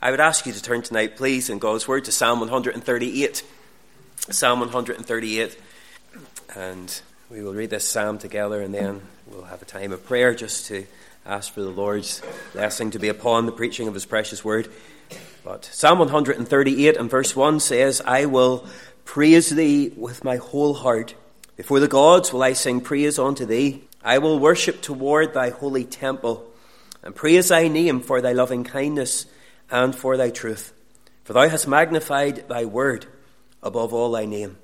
I would ask you to turn tonight, please, in God's Word to Psalm 138. Psalm 138. And we will read this psalm together, and then we'll have a time of prayer just to ask for the Lord's blessing to be upon the preaching of His precious Word. But Psalm 138 and verse 1 says, I will praise Thee with my whole heart. Before the gods will I sing praise unto Thee. I will worship toward Thy holy temple, and praise Thy name for Thy loving kindness and for Thy truth. For Thou hast magnified Thy word above all Thy name.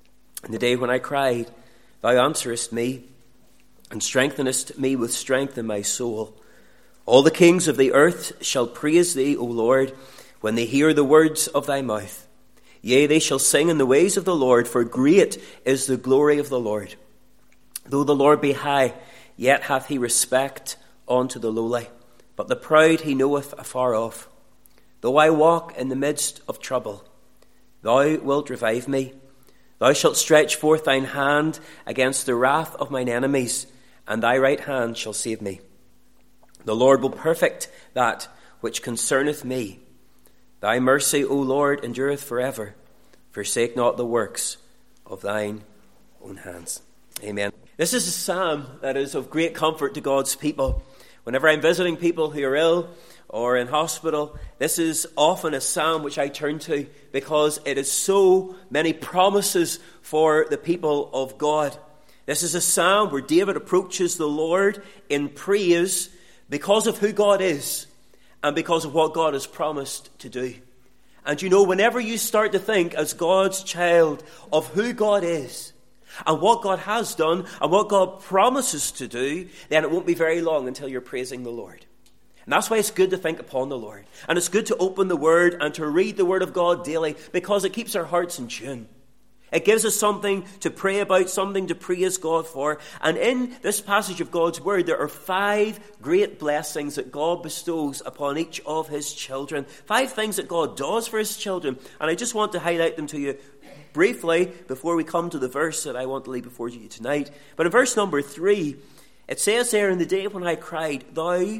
In the day when I cried, Thou answerest me, and strengthenest me with strength in my soul. All the kings of the earth shall praise Thee, O Lord, when they hear the words of Thy mouth. Yea, they shall sing in the ways of the Lord, for great is the glory of the Lord. Though the Lord be high, yet hath He respect unto the lowly, but the proud He knoweth afar off. Though I walk in the midst of trouble, Thou wilt revive me. Thou shalt stretch forth Thine hand against the wrath of mine enemies, and Thy right hand shall save me. The Lord will perfect that which concerneth me. Thy mercy, O Lord, endureth forever. Forsake not the works of Thine own hands. Amen. This is a psalm that is of great comfort to God's people. Whenever I'm visiting people who are ill or in hospital, this is often a psalm which I turn to because it is so many promises for the people of God. This is a psalm where David approaches the Lord in praise because of who God is and because of what God has promised to do. And you know, whenever you start to think as God's child of who God is and what God has done and what God promises to do, then it won't be very long until you're praising the Lord. And that's why it's good to think upon the Lord. And it's good to open the Word and to read the Word of God daily because it keeps our hearts in tune. It gives us something to pray about, something to praise God for. And in this passage of God's Word, there are 5 great blessings that God bestows upon each of His children. 5 things that God does for His children. And I just want to highlight them to you briefly before we come to the verse that I want to leave before you tonight. But in verse number 3, it says there, in the day when I cried, Thou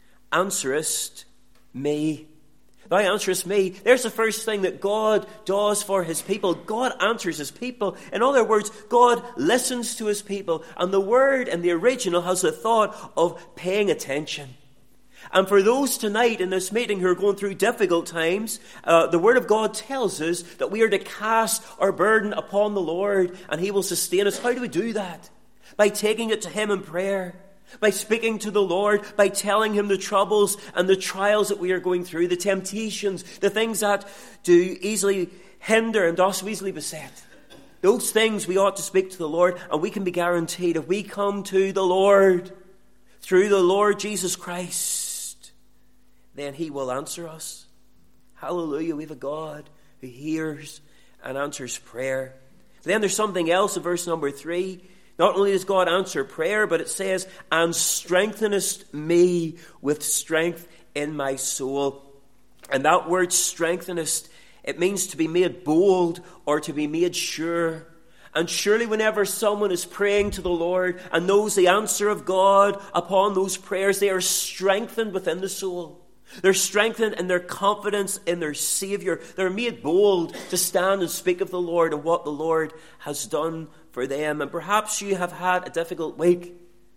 answerest me. Thou answerest me. There's the first thing that God does for His people. God answers His people. In other words, God listens to His people. And the word in the original has the thought of paying attention. And for those tonight in this meeting who are going through difficult times, the Word of God tells us that we are to cast our burden upon the Lord and He will sustain us. How do we do that? By taking it to Him in prayer. By speaking to the Lord, by telling Him the troubles and the trials that we are going through, the temptations, the things that do easily hinder and also easily beset. Those things we ought to speak to the Lord, and we can be guaranteed if we come to the Lord through the Lord Jesus Christ, then He will answer us. Hallelujah, we have a God who hears and answers prayer. Then there's something else in verse number 3. Not only does God answer prayer, but it says, and strengthenest me with strength in my soul. And that word strengthenest, it means to be made bold or to be made sure. And surely whenever someone is praying to the Lord and knows the answer of God upon those prayers, they are strengthened within the soul. They're strengthened in their confidence in their Savior. They're made bold to stand and speak of the Lord and what the Lord has done for them. And perhaps you have had a difficult week.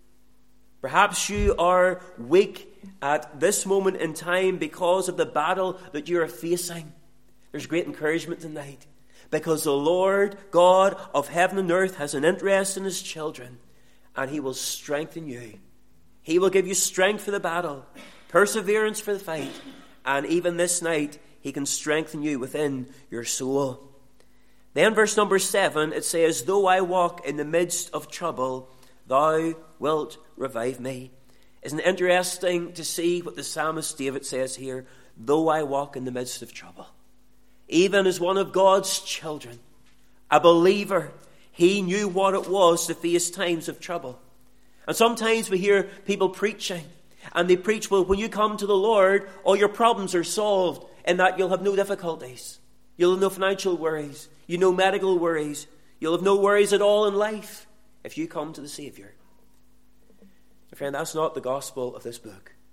Perhaps you are weak at this moment in time because of the battle that you are facing. There's great encouragement tonight because the Lord God of heaven and earth has an interest in His children, and He will strengthen you. He will give you strength for the battle, perseverance for the fight, and even this night He can strengthen you within your soul. Then verse number 7, it says, Though I walk in the midst of trouble, Thou wilt revive me. Isn't it interesting to see what the psalmist David says here? Though I walk in the midst of trouble. Even as one of God's children, a believer, he knew what it was to face times of trouble. And sometimes we hear people preaching, and they preach, well, when you come to the Lord, all your problems are solved, and that you'll have no difficulties. You'll have no financial worries. You no medical worries. You'll have no worries at all in life if you come to the Savior. My friend, that's not the gospel of this book.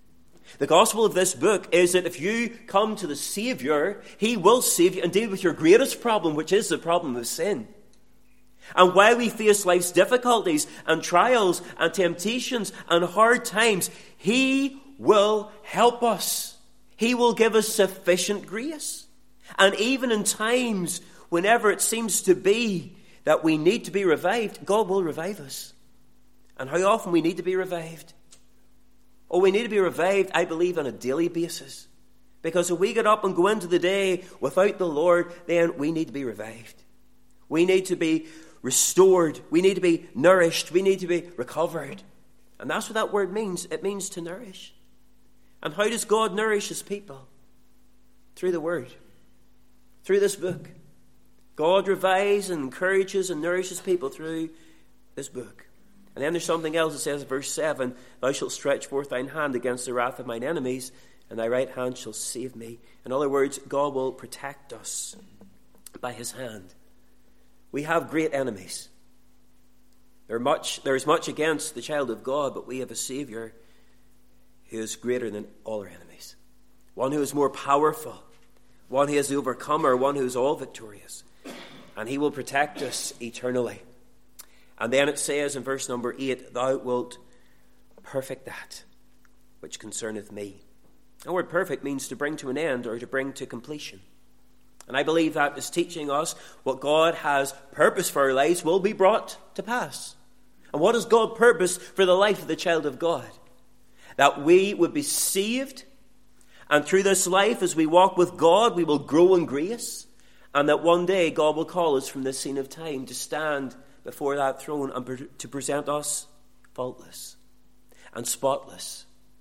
The gospel of this book is that if you come to the Savior, he will save you and deal with your greatest problem, which is the problem of sin. And while we face life's difficulties and trials and temptations and hard times, he will help us. He will give us sufficient grace. And even in times whenever it seems to be that we need to be revived, God will revive us. And how often we need to be revived? Oh, we need to be revived, I believe, on a daily basis. Because if we get up and go into the day without the Lord, then we need to be revived. We need to be restored. We need to be nourished. We need to be recovered. And that's what that word means. It means to nourish. And how does God nourish his people? Through the Word. Through this book. God revives and encourages and nourishes people through this book. And then there's something else. It says in verse 7, thou shalt stretch forth thine hand against the wrath of mine enemies, and thy right hand shall save me. In other words, God will protect us by his hand. We have great enemies. There is much against the child of God, but we have a Savior who is greater than all our enemies. One who is more powerful. One who is the overcomer. One who is all victorious. And he will protect us eternally. And then it says in verse number 8, thou wilt perfect that which concerneth me. The word perfect means to bring to an end or to bring to completion. And I believe that is teaching us what God has purpose for our lives will be brought to pass. And what is God purpose for the life of the child of God? That we would be saved, and through this life as we walk with God we will grow in grace, and that one day God will call us from this scene of time to stand before that throne and to present us faultless and spotless.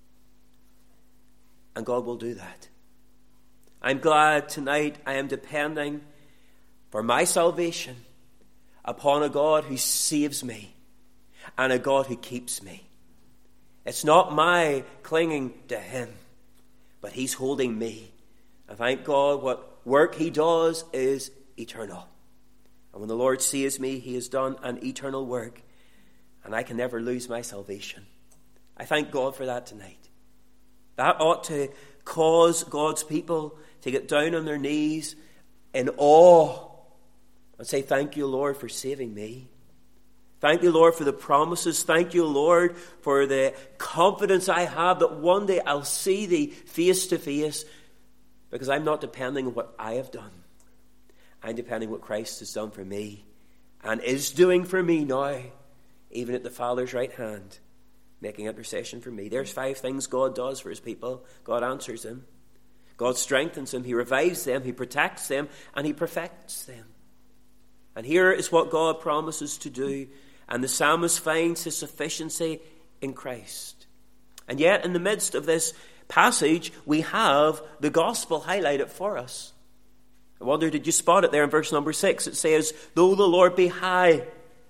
And God will do that. I'm glad tonight I am depending for my salvation upon a God who saves me and a God who keeps me. It's not my clinging to him, but he's holding me. And thank God what work he does is eternal. And when the Lord saves me, he has done an eternal work, and I can never lose my salvation. I thank God for that tonight. That ought to cause God's people to get down on their knees in awe and say, thank you, Lord, for saving me. Thank you, Lord, for the promises. Thank you, Lord, for the confidence I have that one day I'll see thee face to face, because I'm not depending on what I have done. I'm depending on what Christ has done for me and is doing for me now, even at the Father's right hand, making intercession for me. There's 5 things God does for his people. God answers them. God strengthens them. He revives them. He protects them. And he perfects them. And here is what God promises to do. And the psalmist finds his sufficiency in Christ. And yet, in the midst of this passage, we have the gospel highlighted for us. I wonder, did you spot it there in verse number 6? It says, though the Lord be high,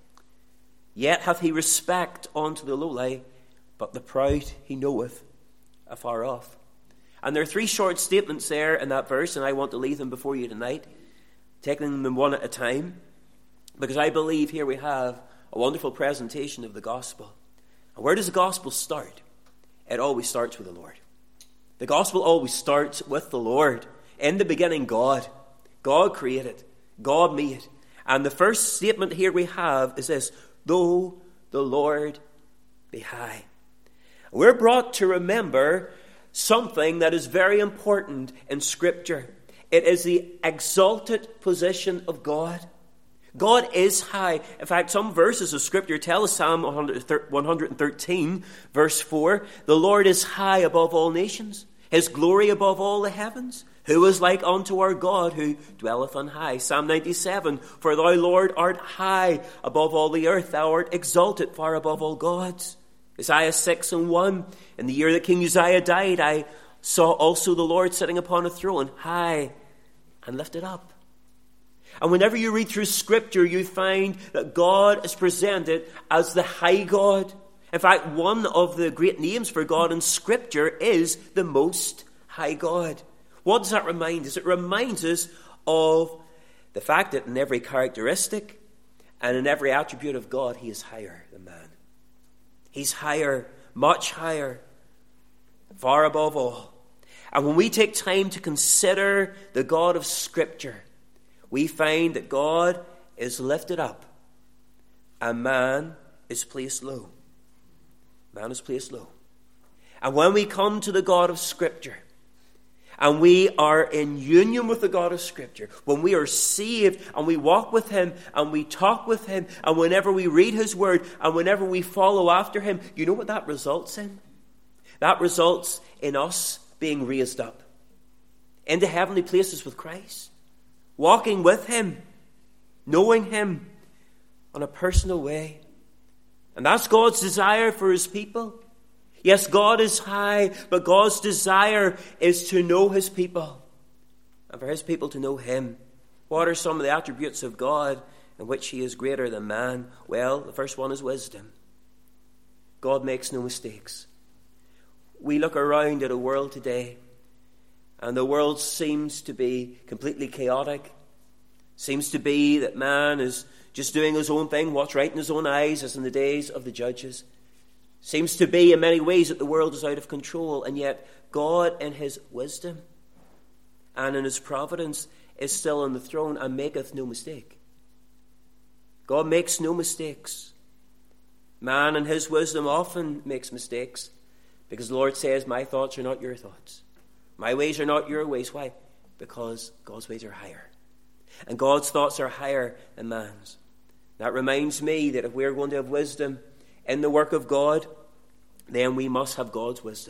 yet hath he respect unto the lowly, but the proud he knoweth afar off. And there are 3 short statements there in that verse, and I want to leave them before you tonight, taking them one at a time, because I believe here we have a wonderful presentation of the gospel. And where does the gospel start? It always starts with the Lord. The gospel always starts with the Lord. In the beginning, God. God created. God made. And the first statement here we have is this, though the Lord be high. We're brought to remember something that is very important in Scripture. It is the exalted position of God. God is high. In fact, some verses of Scripture tell us, Psalm 113, verse 4, the Lord is high above all nations, his glory above all the heavens. Who is like unto our God who dwelleth on high? Psalm 97, for thou, Lord, art high above all the earth. Thou art exalted far above all gods. Isaiah 6:1, in the year that King Uzziah died, I saw also the Lord sitting upon a throne, high and lifted up. And whenever you read through Scripture, you find that God is presented as the high God. In fact, one of the great names for God in Scripture is the Most High God. What does that remind us? It reminds us of the fact that in every characteristic and in every attribute of God, he is higher than man. He's higher, much higher. far above all. And when we take time to consider the God of Scripture, we find that God is lifted up and man is placed low. Man is placed low. And when we come to the God of Scripture, and we are in union with the God of Scripture, when we are saved and we walk with Him and we talk with Him, and whenever we read His Word and whenever we follow after Him, you know what that results in? That results in us being raised up into heavenly places with Christ, walking with Him, knowing Him in a personal way. And that's God's desire for His people. Yes, God is high, but God's desire is to know His people and for His people to know Him. What are some of the attributes of God in which He is greater than man? Well, the first one is wisdom. God makes no mistakes. We look around at a world today, and the world seems to be completely chaotic. Seems to be that man is just doing his own thing, what's right in his own eyes, as in the days of the judges. Seems to be in many ways that the world is out of control, and yet God in His wisdom and in His providence is still on the throne and maketh no mistake. God makes no mistakes. Man in his wisdom often makes mistakes, because the Lord says, my thoughts are not your thoughts. My ways are not your ways. Why? Because God's ways are higher. And God's thoughts are higher than man's. That reminds me that if we're going to have wisdom in the work of God, then we must have God's wisdom,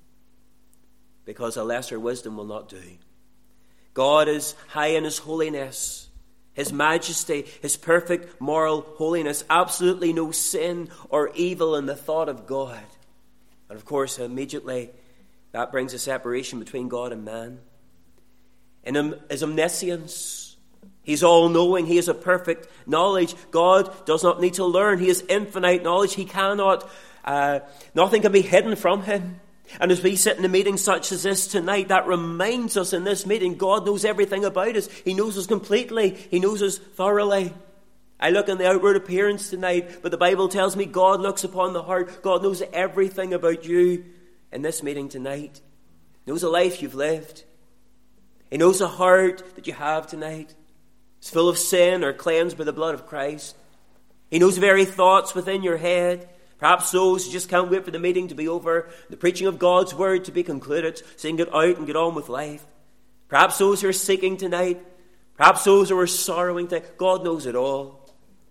because a lesser wisdom will not do. God is high in His holiness, His majesty, His perfect moral holiness. Absolutely no sin or evil in the thought of God. And of course, immediately, that brings a separation between God and man. In His omniscience, He's all-knowing. He is a perfect knowledge. God does not need to learn. He is infinite knowledge. He cannot, nothing can be hidden from Him. And as we sit in a meeting such as this tonight, that reminds us in this meeting, God knows everything about us. He knows us completely. He knows us thoroughly. I look on the outward appearance tonight, but the Bible tells me God looks upon the heart. God knows everything about you in this meeting tonight. He knows the life you've lived. He knows the heart that you have tonight. It's full of sin or cleansed by the blood of Christ. He knows the very thoughts within your head. Perhaps those who just can't wait for the meeting to be over, the preaching of God's word to be concluded, so you can get out and get on with life. Perhaps those who are seeking tonight. Perhaps those who are sorrowing tonight. God knows it all.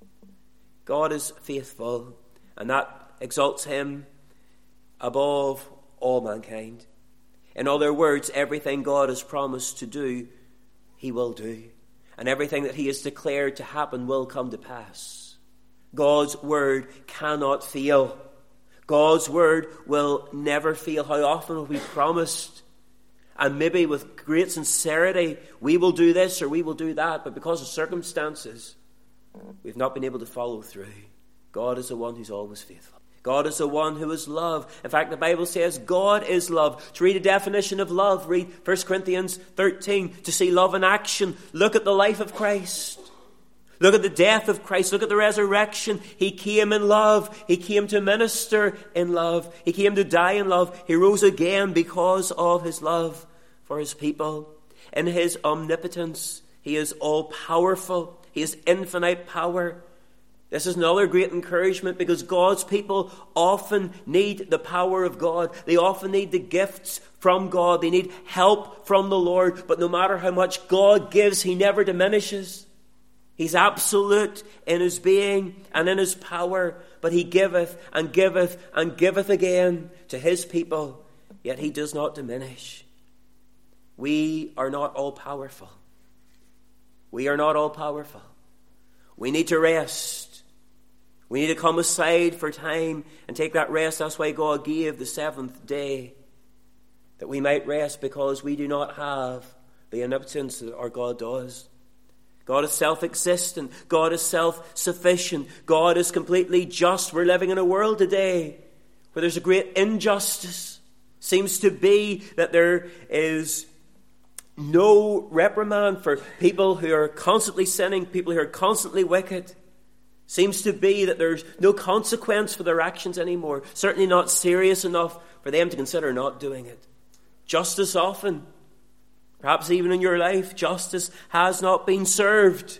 God is faithful, and that exalts Him above all mankind. In other words, everything God has promised to do, He will do. And everything that He has declared to happen will come to pass. God's word cannot fail. God's word will never fail. How often have we promised? And maybe with great sincerity, we will do this or we will do that. But because of circumstances, we've not been able to follow through. God is the one who's always faithful. God is the one who is love. In fact, the Bible says God is love. To read a definition of love, read 1 Corinthians 13. To see love in action, look at the life of Christ. Look at the death of Christ. Look at the resurrection. He came in love. He came to minister in love. He came to die in love. He rose again because of His love for His people. In His omnipotence, He is all-powerful. He has infinite power. This is another great encouragement, because God's people often need the power of God. They often need the gifts from God. They need help from the Lord. But no matter how much God gives, He never diminishes. He's absolute in His being and in His power. But He giveth and giveth and giveth again to His people. Yet He does not diminish. We are not all-powerful. We are not all-powerful. We need to rest. We need to come aside for time and take that rest. That's why God gave the seventh day, that we might rest, because we do not have the omnipotence that our God does. God is self-existent. God is self-sufficient. God is completely just. We're living in a world today where there's a great injustice. Seems to be that there is no reprimand for people who are constantly sinning, people who are constantly wicked. Seems to be that there's no consequence for their actions anymore. Certainly not serious enough for them to consider not doing it. Just as often, perhaps even in your life, justice has not been served.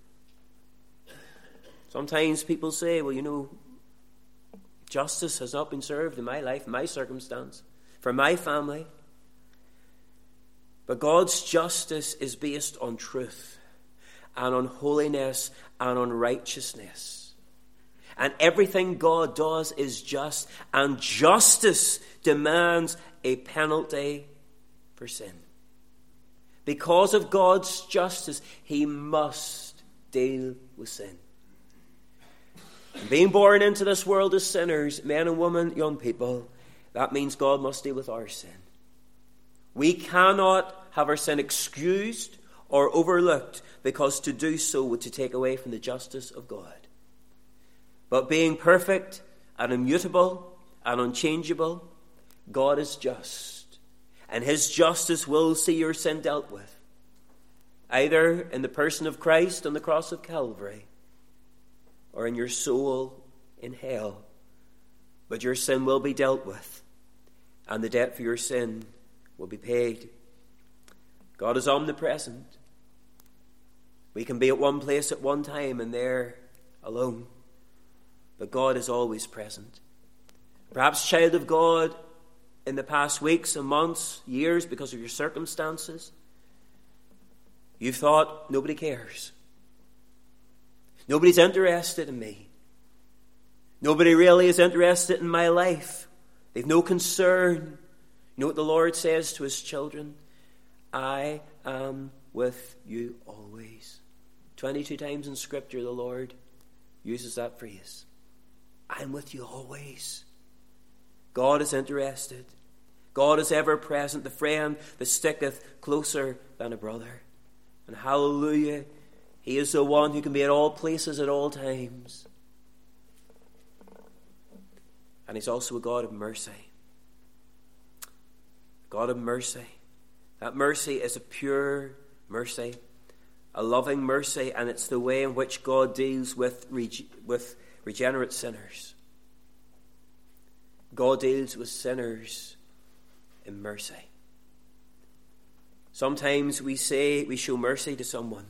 Sometimes people say, well, justice has not been served in my life, in my circumstance, for my family. But God's justice is based on truth and on holiness and on righteousness. And everything God does is just, and justice demands a penalty for sin. Because of God's justice, he must deal with sin. Being born into this world as sinners, men and women, young people, that means God must deal with our sin. We cannot have our sin excused or overlooked, because to do so would to take away from the justice of God. But being perfect and immutable and unchangeable, God is just. And his justice will see your sin dealt with, either in the person of Christ on the cross of Calvary, or in your soul in hell. But your sin will be dealt with, and the debt for your sin will be paid. God is omnipresent. We can be at one place at one time and there alone. But God is always present. Perhaps, child of God, in the past weeks and months, years, because of your circumstances, you've thought, nobody cares. Nobody's interested in me. Nobody really is interested in my life. They've no concern. You know what the Lord says to his children? I am with you always. 22 times in Scripture the Lord uses that phrase. I'm with you always. God is interested. God is ever present, the friend that sticketh closer than a brother. And hallelujah, he is the one who can be at all places at all times. And he's also a God of mercy. God of mercy. That mercy is a pure mercy, a loving mercy, and it's the way in which God deals with regenerate sinners. God deals with sinners in mercy. Sometimes we say we show mercy to someone,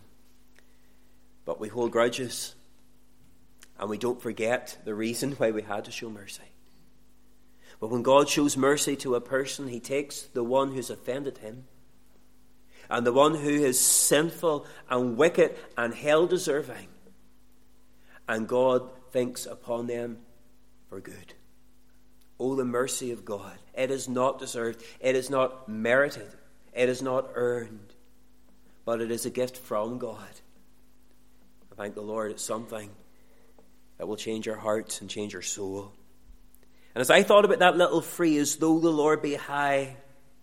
but we hold grudges, and we don't forget the reason why we had to show mercy. But when God shows mercy to a person, he takes the one who's offended him, and the one who is sinful and wicked and hell-deserving, and God thinks upon them for good. Oh, the mercy of God. It is not deserved. It is not merited. It is not earned. But it is a gift from God. I thank the Lord it's something that will change our hearts and change our soul. And as I thought about that little phrase, though the Lord be high,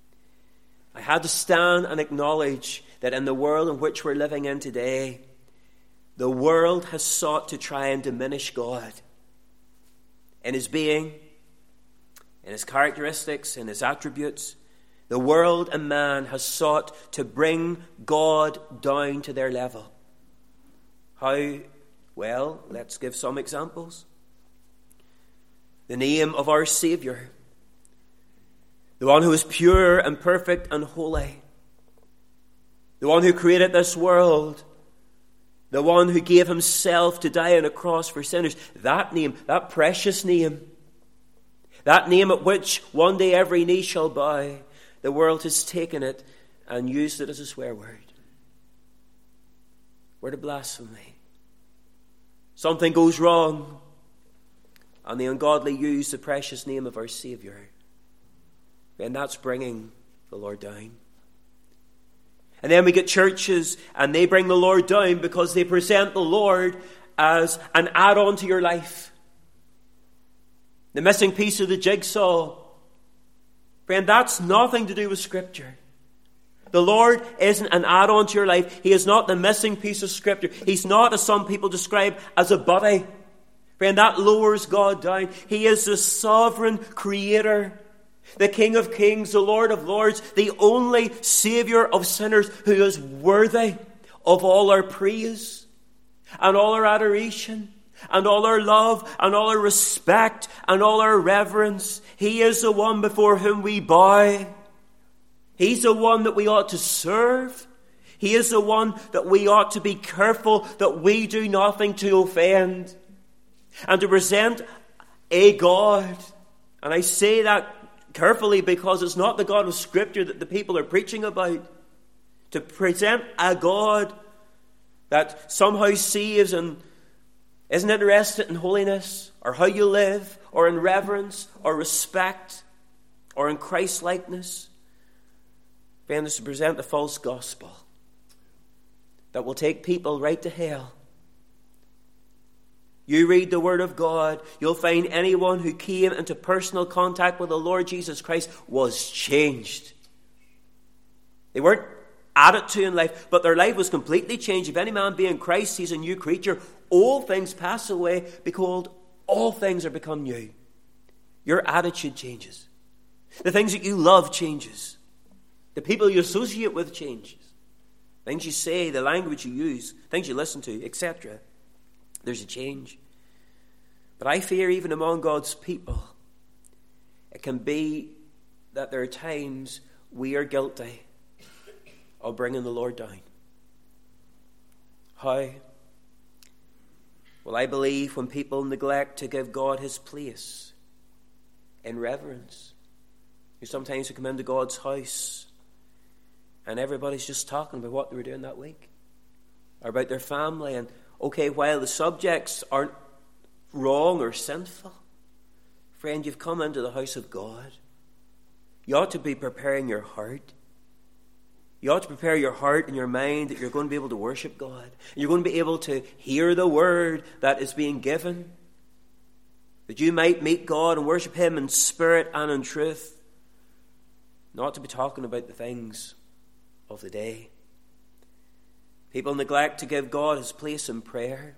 I had to stand and acknowledge that in the world in which we're living in today, the world has sought to try and diminish God in his being, in his characteristics, in his attributes. The world and man has sought to bring God down to their level. How? Well, let's give some examples. The name of our Savior, the one who is pure and perfect and holy, the one who created this world, the one who gave himself to die on a cross for sinners, that name, that precious name, that name at which one day every knee shall bow, the world has taken it and used it as a swear word. Word of blasphemy. Something goes wrong, and the ungodly use the precious name of our Savior. And that's bringing the Lord down. And then we get churches, and they bring the Lord down because they present the Lord as an add-on to your life. The missing piece of the jigsaw. Friend, that's nothing to do with Scripture. The Lord isn't an add-on to your life. He is not the missing piece of Scripture. He's not, as some people describe, as a buddy. Friend, that lowers God down. He is the sovereign creator, the King of kings, the Lord of lords, the only Savior of sinners who is worthy of all our praise and all our adoration. and all our love and all our respect and all our reverence. He is the one before whom we bow. He's the one that we ought to serve. He is the one that we ought to be careful that we do nothing to offend and to present a God. And I say that carefully because it's not the God of Scripture that the people are preaching about. To present a God that somehow saves and isn't interested in holiness or how you live or in reverence or respect or in Christ-likeness. Friend, is to present a false gospel that will take people right to hell. You read the Word of God, you'll find anyone who came into personal contact with the Lord Jesus Christ was changed. They weren't added to in life, but their life was completely changed. If any man be in Christ, he's a new creature. Old things pass away. Behold, all things are become new. Your attitude changes. The things that you love changes. The people you associate with changes. Things you say, the language you use, things you listen to, etc. There's a change. But I fear even among God's people, it can be that there are times we are guilty of bringing the Lord down. How? Well, I believe when people neglect to give God his place in reverence. You sometimes come into God's house and everybody's just talking about what they were doing that week or about their family. And okay, while the subjects aren't wrong or sinful, friend, you've come into the house of God. You ought to be preparing your heart. You ought to prepare your heart and your mind that you're going to be able to worship God. You're going to be able to hear the word that is being given. That you might meet God and worship him in spirit and in truth. Not to be talking about the things of the day. People neglect to give God his place in prayer.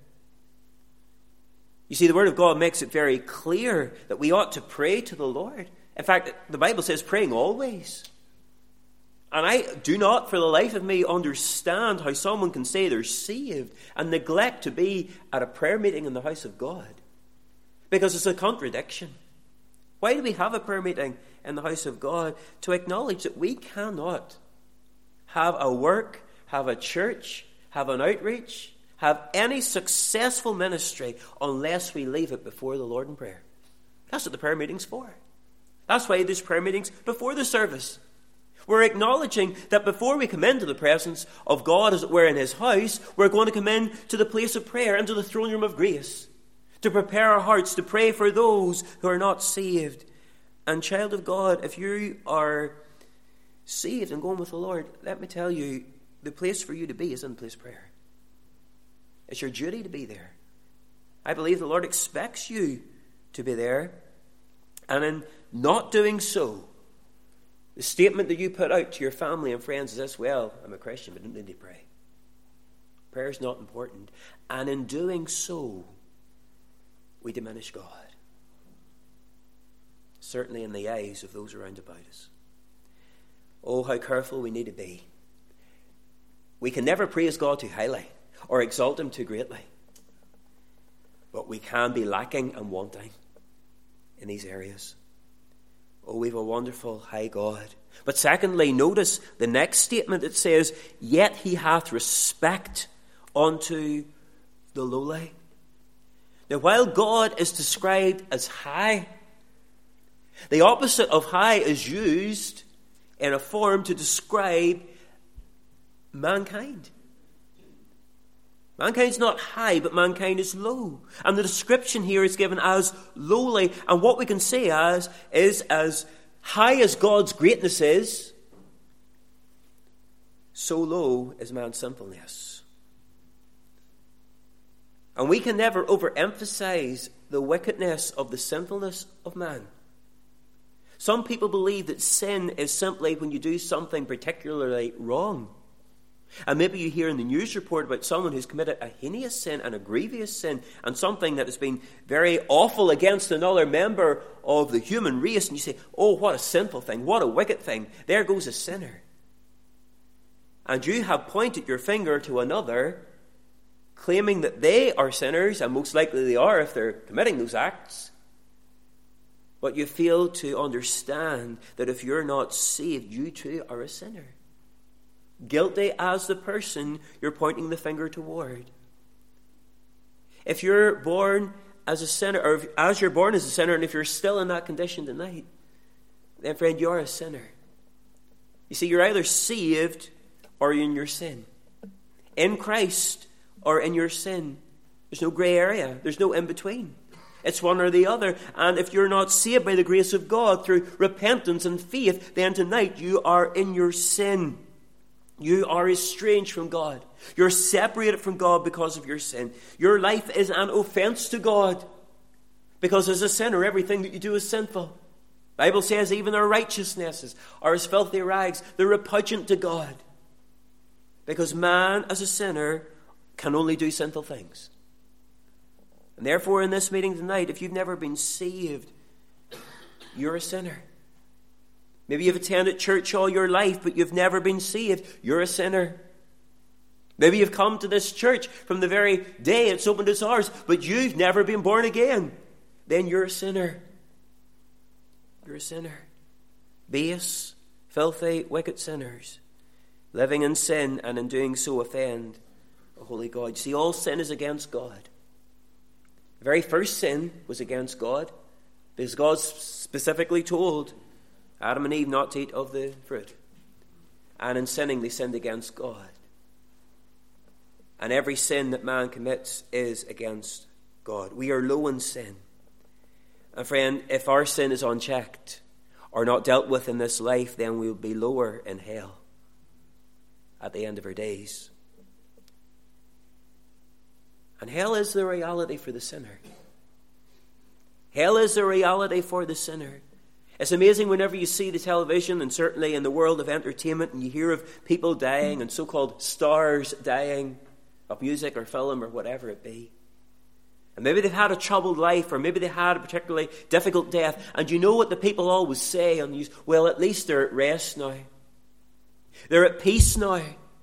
You see, the Word of God makes it very clear that we ought to pray to the Lord. In fact, the Bible says praying always. And I do not for the life of me understand how someone can say they're saved and neglect to be at a prayer meeting in the house of God. Because it's a contradiction. Why do we have a prayer meeting in the house of God? To acknowledge that we cannot have a work, have a church, have an outreach, have any successful ministry unless we leave it before the Lord in prayer. That's what the prayer meeting's for. That's why there's prayer meetings before the service. We're acknowledging that before we come into the presence of God, as it were, in his house, we're going to come in to the place of prayer, into the throne room of grace, to prepare our hearts to pray for those who are not saved. And child of God, if you are saved and going with the Lord, let me tell you, the place for you to be is in the place of prayer. It's your duty to be there. I believe the Lord expects you to be there. And in not doing so, the statement that you put out to your family and friends is this: well, I'm a Christian, but I don't need to pray. Prayer is not important. And in doing so, we diminish God. Certainly in the eyes of those around about us. Oh, how careful we need to be. We can never praise God too highly or exalt him too greatly. But we can be lacking and wanting in these areas. Oh, we have a wonderful high God. But secondly, notice the next statement. It says, yet he hath respect unto the lowly. Now, while God is described as high, the opposite of high is used in a form to describe mankind. Mankind's not high, but mankind is low. And the description here is given as lowly. And what we can say is as high as God's greatness is, so low is man's sinfulness. And we can never overemphasize the wickedness of the sinfulness of man. Some people believe that sin is simply when you do something particularly wrong. And maybe you hear in the news report about someone who's committed a heinous sin and a grievous sin and something that has been very awful against another member of the human race. And you say, oh, what a sinful thing, what a wicked thing. There goes a sinner. And you have pointed your finger to another, claiming that they are sinners, and most likely they are if they're committing those acts. But you fail to understand that if you're not saved, you too are a sinner. Guilty as the person you're pointing the finger toward. If you're born as a sinner, or as you're born as a sinner, and if you're still in that condition tonight, then friend, you are a sinner. You see, you're either saved or you're in your sin. In Christ or in your sin. There's no grey area. There's no in between. It's one or the other. And if you're not saved by the grace of God through repentance and faith, then tonight you are in your sin. You are estranged from God. You're separated from God because of your sin. Your life is an offense to God. Because as a sinner, everything that you do is sinful. The Bible says even our righteousnesses are as filthy rags. They're repugnant to God. Because man, as a sinner, can only do sinful things. And therefore, in this meeting tonight, if you've never been saved, you're a sinner. Maybe you've attended church all your life, but you've never been saved. You're a sinner. Maybe you've come to this church from the very day it's opened its doors, but you've never been born again. Then you're a sinner. You're a sinner. Base, filthy, wicked sinners, living in sin and in doing so offend a holy God. You see, all sin is against God. The very first sin was against God, because God specifically told Adam and Eve not to eat of the fruit. And in sinning, they sinned against God. And every sin that man commits is against God. We are low in sin. And friend, if our sin is unchecked or not dealt with in this life, then we will be lower in hell at the end of our days. And hell is the reality for the sinner. Hell is the reality for the sinner. It's amazing whenever you see the television, and certainly in the world of entertainment, and you hear of people dying and so-called stars dying of music or film or whatever it be. And maybe they've had a troubled life, or maybe they had a particularly difficult death. And you know what the people always say on these? Well, at least they're at rest now. They're at peace now.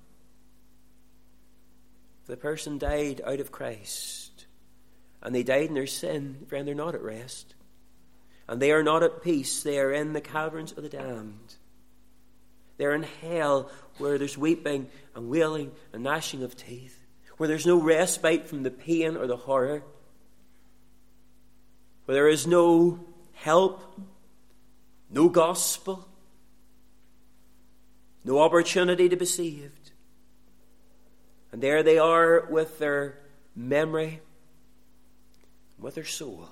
The person died out of Christ, and they died in their sin. Friend, they're not at rest. And they are not at peace. They are in the caverns of the damned. They're in hell, where there's weeping and wailing and gnashing of teeth, where there's no respite from the pain or the horror, where there is no help, no gospel, no opportunity to be saved. And there they are with their memory, with their soul.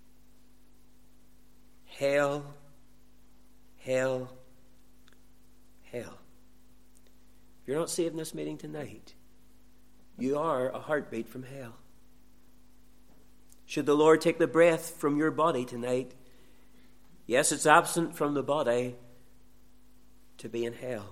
Hell, hell, hell. If you're not saved in this meeting tonight, you are a heartbeat from hell. Should the Lord take the breath from your body tonight, yes, it's absent from the body to be in hell.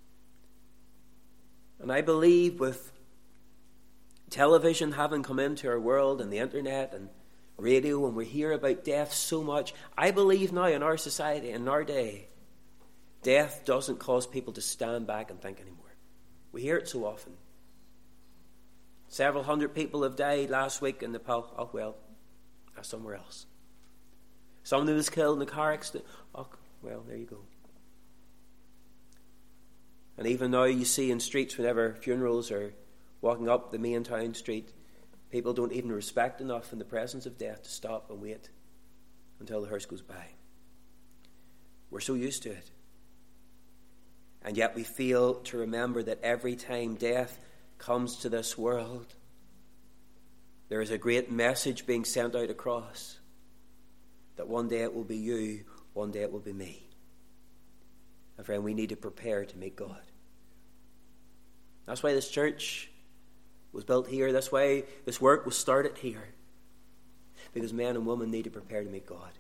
And I believe with television having come into our world and the internet and radio, and we hear about death so much, I believe now in our society, in our day, death doesn't cause people to stand back and think anymore. We hear it so often. Several hundred people have died last week in Nepal. Oh, well, that's somewhere else. Somebody was killed in a car accident. Oh, well, there you go. And even now you see in streets, whenever funerals are walking up the main town street, people don't even respect enough in the presence of death to stop and wait until the hearse goes by. We're so used to it. And yet we fail to remember that every time death comes to this world, there is a great message being sent out across, that one day it will be you, one day it will be me. And friend, we need to prepare to meet God. That's why this church was built here. That's why this work was started here. Because men and women need to prepare to meet God.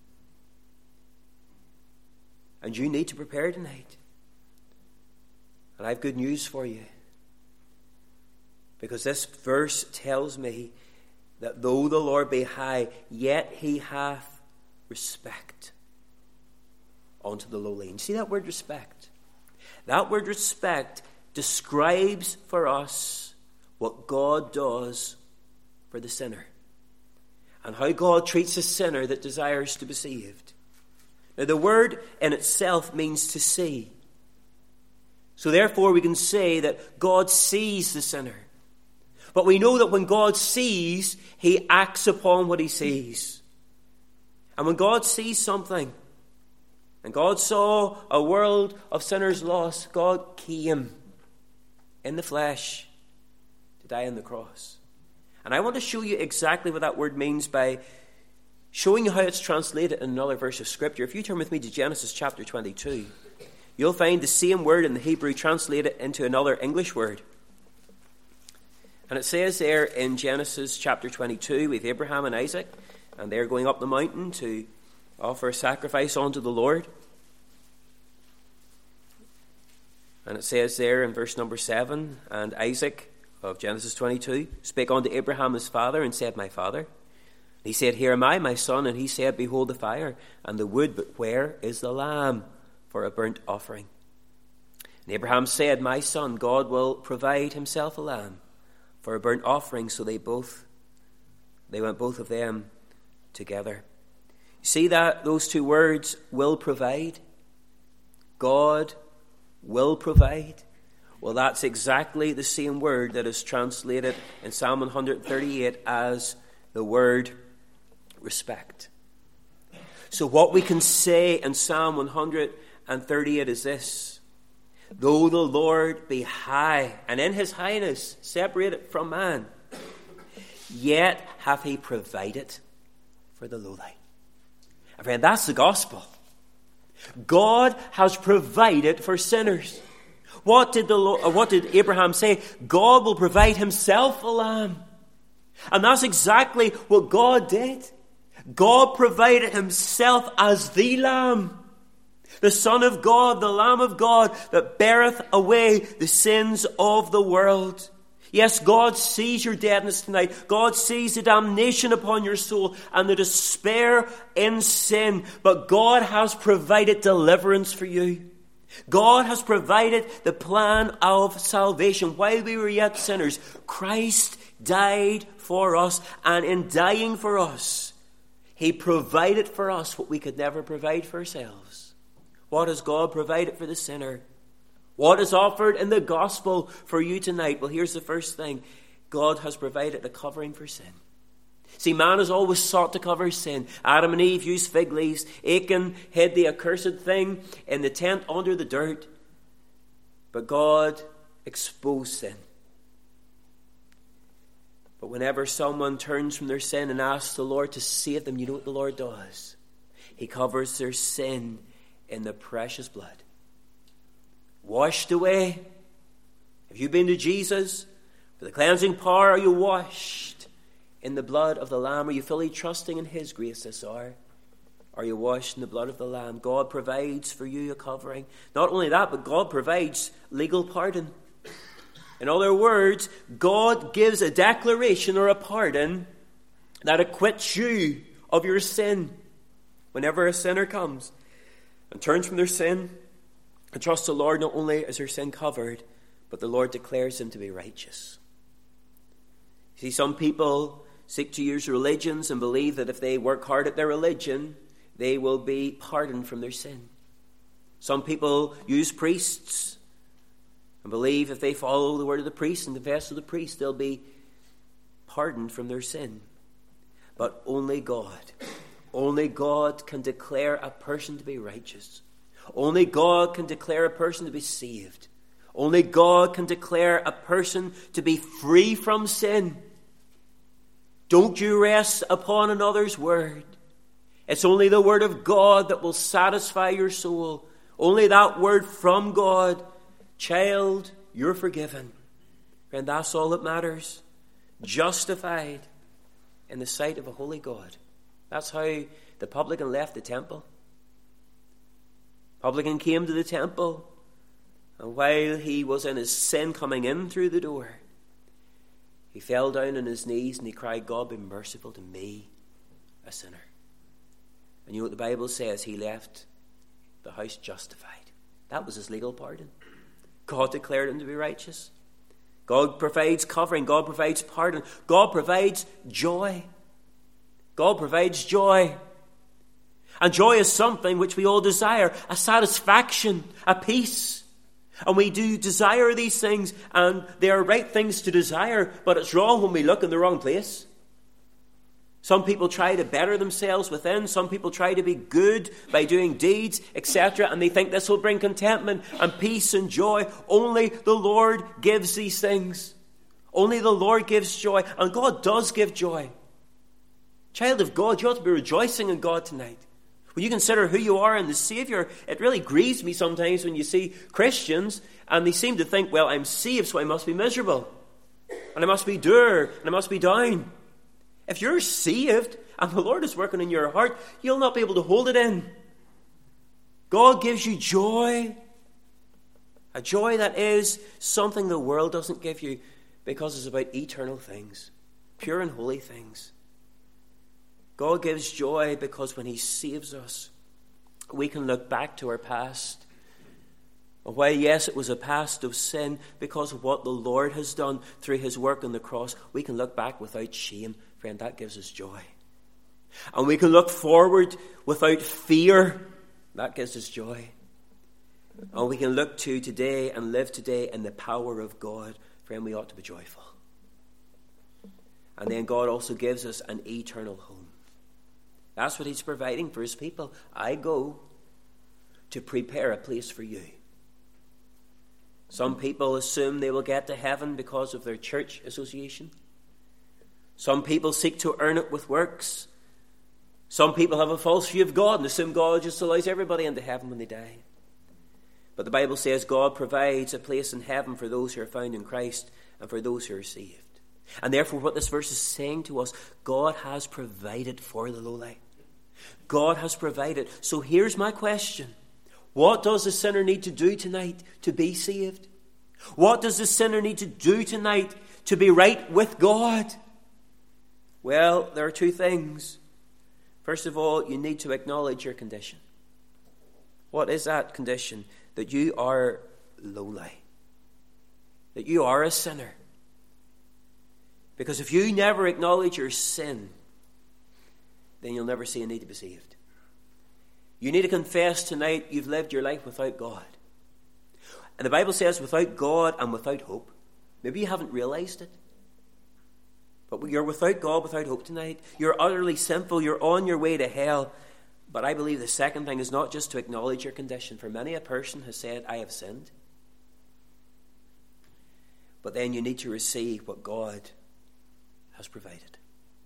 And you need to prepare tonight. And I have good news for you. Because this verse tells me that though the Lord be high, yet he hath respect unto the lowly. And see that word respect? That word respect describes for us what God does for the sinner, and how God treats a sinner that desires to be saved. Now, the word in itself means to see. So therefore we can say that God sees the sinner. But we know that when God sees, he acts upon what he sees. And when God sees something, and God saw a world of sinners lost, God came in the flesh to die on the cross. And I want to show you exactly what that word means by showing you how it's translated in another verse of Scripture. If you turn with me to Genesis chapter 22, you'll find the same word in the Hebrew translated into another English word. And it says there in Genesis chapter 22, with Abraham and Isaac, and they're going up the mountain to offer a sacrifice unto the Lord. And it says there in verse number 7, and Isaac of Genesis 22 spake unto Abraham his father, and said, My father. He said, Here am I, my son. And he said, Behold the fire and the wood, but where is the lamb for a burnt offering? And Abraham said, My son, God will provide himself a lamb for a burnt offering. So they went both of them together. You see that those two words, will provide? God will provide. Well, that's exactly the same word that is translated in Psalm 138 as the word respect. So what we can say in Psalm 138 is this: though the Lord be high, and in his highness separated from man, yet hath he provided for the lowly. And friend, that's the gospel. God has provided for sinners. What did Abraham say? God will provide himself a lamb. And that's exactly what God did. God provided himself as the lamb, the Son of God, the Lamb of God, that beareth away the sins of the world. Yes, God sees your deadness tonight. God sees the damnation upon your soul and the despair in sin. But God has provided deliverance for you. God has provided the plan of salvation. While we were yet sinners, Christ died for us. And in dying for us, he provided for us what we could never provide for ourselves. What has God provided for the sinner? What is offered in the gospel for you tonight? Well, here's the first thing. God has provided a covering for sin. See, man has always sought to cover sin. Adam and Eve used fig leaves. Achan hid the accursed thing in the tent under the dirt. But God exposed sin. But whenever someone turns from their sin and asks the Lord to save them, you know what the Lord does? He covers their sin in the precious blood. Washed away. Have you been to Jesus? For the cleansing power, are you washed in the blood of the Lamb? Are you fully trusting in his grace this hour? Are you washed in the blood of the Lamb? God provides for you a covering. Not only that, but God provides legal pardon. In other words, God gives a declaration or a pardon that acquits you of your sin. Whenever a sinner comes and turns from their sin and trusts the Lord, not only is their sin covered, but the Lord declares them to be righteous. You see, some people seek to use religions and believe that if they work hard at their religion, they will be pardoned from their sin. Some people use priests and believe if they follow the word of the priest and confess to the priest, they'll be pardoned from their sin. But only God can declare a person to be righteous. Only God can declare a person to be saved. Only God can declare a person to be free from sin. Don't you rest upon another's word. It's only the word of God that will satisfy your soul. Only that word from God. Child, you're forgiven. And that's all that matters. Justified in the sight of a holy God. That's how the publican left the temple. Publican came to the temple, and while he was in his sin coming in through the door, he fell down on his knees and he cried, God, be merciful to me, a sinner. And you know what the Bible says? He left the house justified. That was his legal pardon. God declared him to be righteous. God provides covering. God provides pardon. God provides joy. God provides joy. And joy is something which we all desire, a satisfaction, a peace. And we do desire these things, and they are right things to desire, but it's wrong when we look in the wrong place. Some people try to better themselves within. Some people try to be good by doing deeds, etc. And they think this will bring contentment and peace and joy. Only the Lord gives these things. Only the Lord gives joy. And God does give joy. Child of God, you ought to be rejoicing in God tonight. When you consider who you are in the Savior, it really grieves me sometimes when you see Christians and they seem to think, well, I'm saved, so I must be miserable. And I must be dour, and I must be down. If you're saved and the Lord is working in your heart, you'll not be able to hold it in. God gives you joy. A joy that is something the world doesn't give you because it's about eternal things, pure and holy things. God gives joy because when He saves us, we can look back to our past. And while, yes, it was a past of sin, because of what the Lord has done through His work on the cross, we can look back without shame. Friend, that gives us joy. And we can look forward without fear. That gives us joy. And we can look to today and live today in the power of God. Friend, we ought to be joyful. And then God also gives us an eternal home. That's what He's providing for His people. I go to prepare a place for you. Some people assume they will get to heaven because of their church association. Some people seek to earn it with works. Some people have a false view of God and assume God just allows everybody into heaven when they die. But the Bible says God provides a place in heaven for those who are found in Christ and for those who are saved. And therefore what this verse is saying to us, God has provided for the lowly. God has provided. So here's my question. What does the sinner need to do tonight to be saved? What does the sinner need to do tonight to be right with God? Well, there are two things. First of all, you need to acknowledge your condition. What is that condition? That you are lowly. That you are a sinner. Because if you never acknowledge your sin, then you'll never see a need to be saved. You need to confess tonight you've lived your life without God. And the Bible says without God and without hope. Maybe you haven't realized it. But you're without God, without hope tonight. You're utterly sinful. You're on your way to hell. But I believe the second thing is not just to acknowledge your condition. For many a person has said, I have sinned. But then you need to receive what God has provided.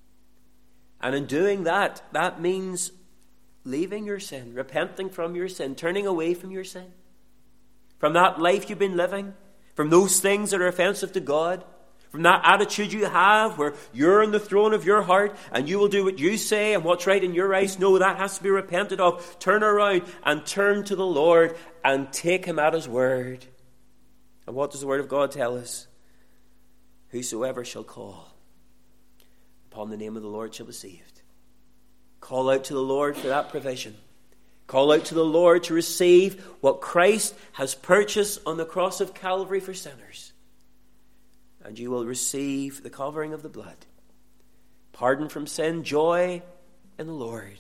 And in doing that, that means leaving your sin, repenting from your sin, turning away from your sin. From that life you've been living, from those things that are offensive to God, from that attitude you have where you're on the throne of your heart and you will do what you say and what's right in your eyes. No, that has to be repented of. Turn around and turn to the Lord and take Him at His word. And what does the Word of God tell us? Whosoever shall call upon the name of the Lord shall be saved. Call out to the Lord for that provision. Call out to the Lord to receive what Christ has purchased on the cross of Calvary for sinners. And you will receive the covering of the blood, pardon from sin, joy in the Lord,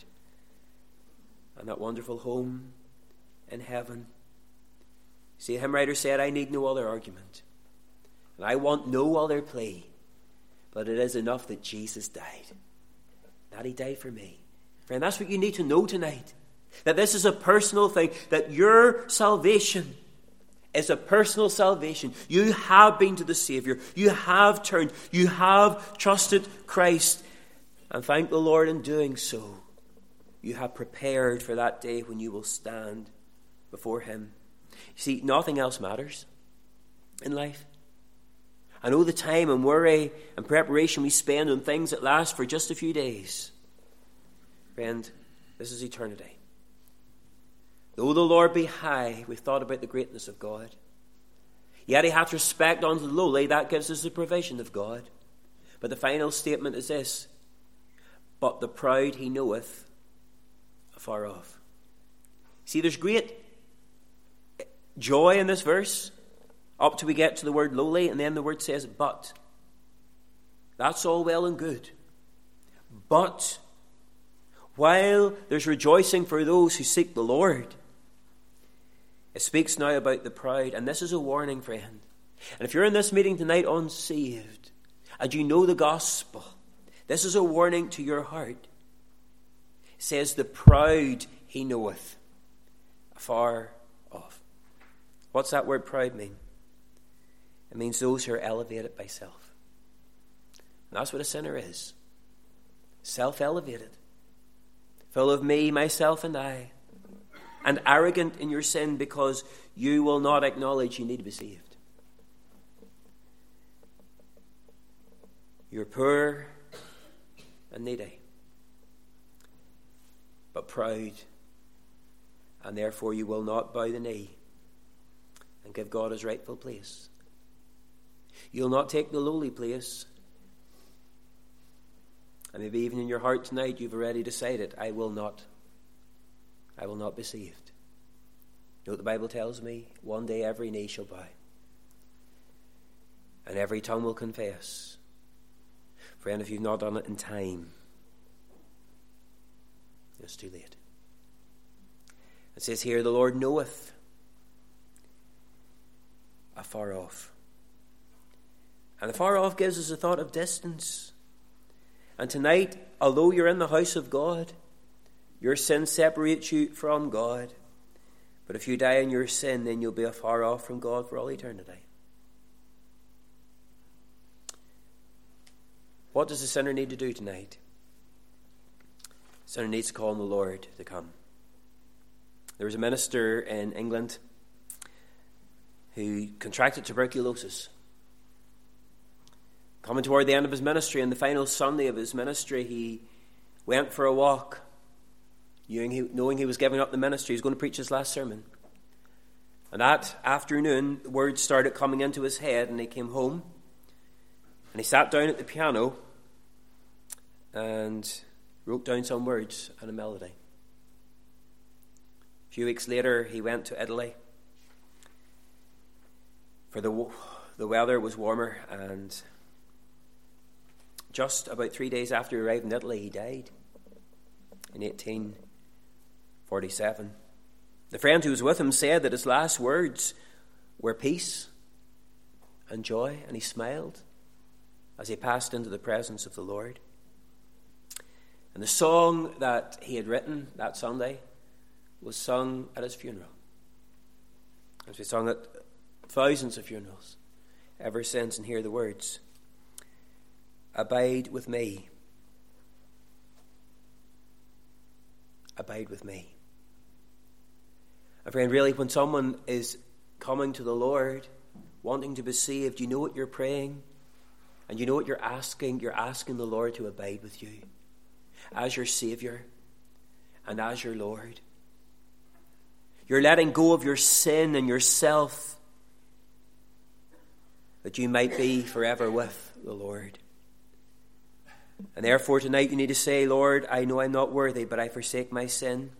and that wonderful home in heaven. See, the hymn writer said, I need no other argument, and I want no other plea, but it is enough that Jesus died, that He died for me. Friend, that's what you need to know tonight, that this is a personal thing, that your salvation is a personal salvation. You have been to the Savior. You have turned. You have trusted Christ. And thank the Lord in doing so. You have prepared for that day when you will stand before Him. You see, nothing else matters in life. I know the time and worry and preparation we spend on things that last for just a few days. Friend, this is eternity. Though the Lord be high, we've thought about the greatness of God. Yet He hath respect unto the lowly. That gives us the provision of God. But the final statement is this. But the proud He knoweth afar off. See, there's great joy in this verse. up till we get to the word lowly, and then the word says, but. That's all well and good. But while there's rejoicing for those who seek the Lord, it speaks now about the proud. And this is a warning, friend. And if you're in this meeting tonight unsaved, and you know the gospel, this is a warning to your heart. It says, the proud he knoweth afar off. What's that word proud mean? It means those who are elevated by self. And that's what a sinner is. Self-elevated. Full of me, myself, and I. And arrogant in your sin because you will not acknowledge you need to be saved. You're poor and needy, but proud, and therefore you will not bow the knee and give God his rightful place. You'll not take the lowly place. And maybe even in your heart tonight you've already decided, I will not be saved. You know what the Bible tells me? One day every knee shall bow, and every tongue will confess. Friend, if you've not done it in time, it's too late. It says here, the Lord knoweth afar off. And afar off gives us a thought of distance. And tonight, although you're in the house of God, your sin separates you from God. But if you die in your sin, then you'll be afar off from God for all eternity. What does the sinner need to do tonight? The sinner needs to call on the Lord to come. There was a minister in England who contracted tuberculosis. Coming toward the end of his ministry, on the final Sunday of his ministry, he went for a walk, knowing he was giving up the ministry. He was going to preach his last sermon. And that afternoon, words started coming into his head, and he came home, and he sat down at the piano and wrote down some words and a melody. A few weeks later, he went to Italy, for the weather was warmer, and just about 3 days after he arrived in Italy, he died in 1847. The friend who was with him said that his last words were peace and joy, and he smiled as he passed into the presence of the Lord. And the song that he had written that Sunday was sung at his funeral. As we sung at thousands of funerals ever since, and hear the words, abide with me. Abide with me. And friend, really, when someone is coming to the Lord, wanting to be saved, you know what you're praying, and you know what you're asking. You're asking the Lord to abide with you as your Savior and as your Lord. You're letting go of your sin and yourself that you might be forever with the Lord. And therefore tonight you need to say, Lord, I know I'm not worthy, but I forsake my sin.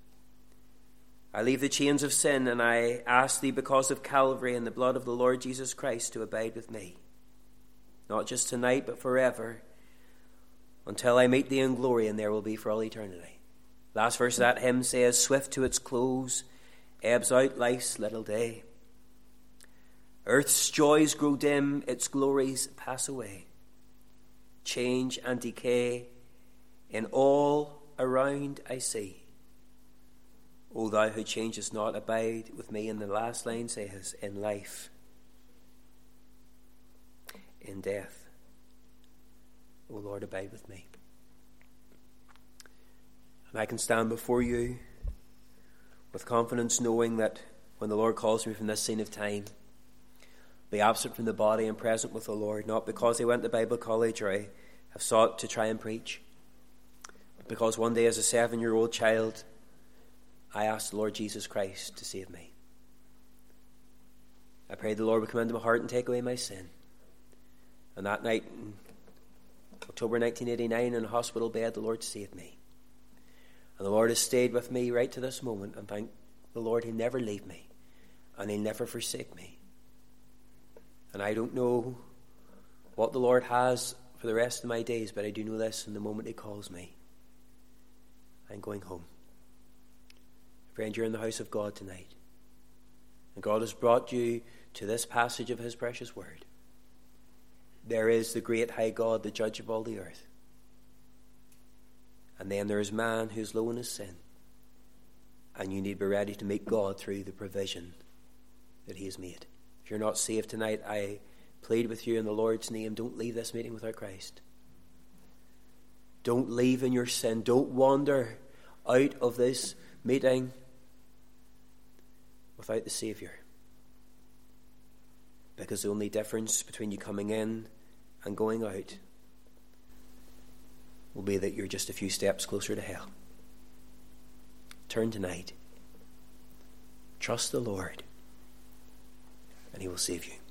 I leave the chains of sin, and I ask thee because of Calvary and the blood of the Lord Jesus Christ to abide with me. Not just tonight, but forever, until I meet thee in glory, and there will be for all eternity. Last verse of that hymn says, swift to its close, ebbs out life's little day. Earth's joys grow dim, its glories pass away. Change and decay in all around I see. O thou who changest not, abide with me. And the last line says, in life, in death, O Lord, abide with me. And I can stand before you with confidence, knowing that when the Lord calls me from this scene of time, be absent from the body and present with the Lord, not because I went to Bible college or I have sought to try and preach, but because one day as a 7-year-old child, I asked the Lord Jesus Christ to save me. I prayed the Lord would come into my heart and take away my sin. And that night, in October 1989, in a hospital bed, the Lord saved me. And the Lord has stayed with me right to this moment, and thank the Lord, He'll never leave me, and He'll never forsake me. And I don't know what the Lord has for the rest of my days, but I do know this: in the moment He calls me, I'm going home. Friend, you're in the house of God tonight. And God has brought you to this passage of His precious word. There is the great high God, the judge of all the earth. And then there is man who's low in his sin. And you need to be ready to meet God through the provision that He has made. If you're not saved tonight, I plead with you in the Lord's name, don't leave this meeting without Christ. Don't leave in your sin. Don't wander out of this meeting without the Saviour. Because the only difference between you coming in and going out will be that you're just a few steps closer to hell. Turn tonight. Trust the Lord, and He will save you.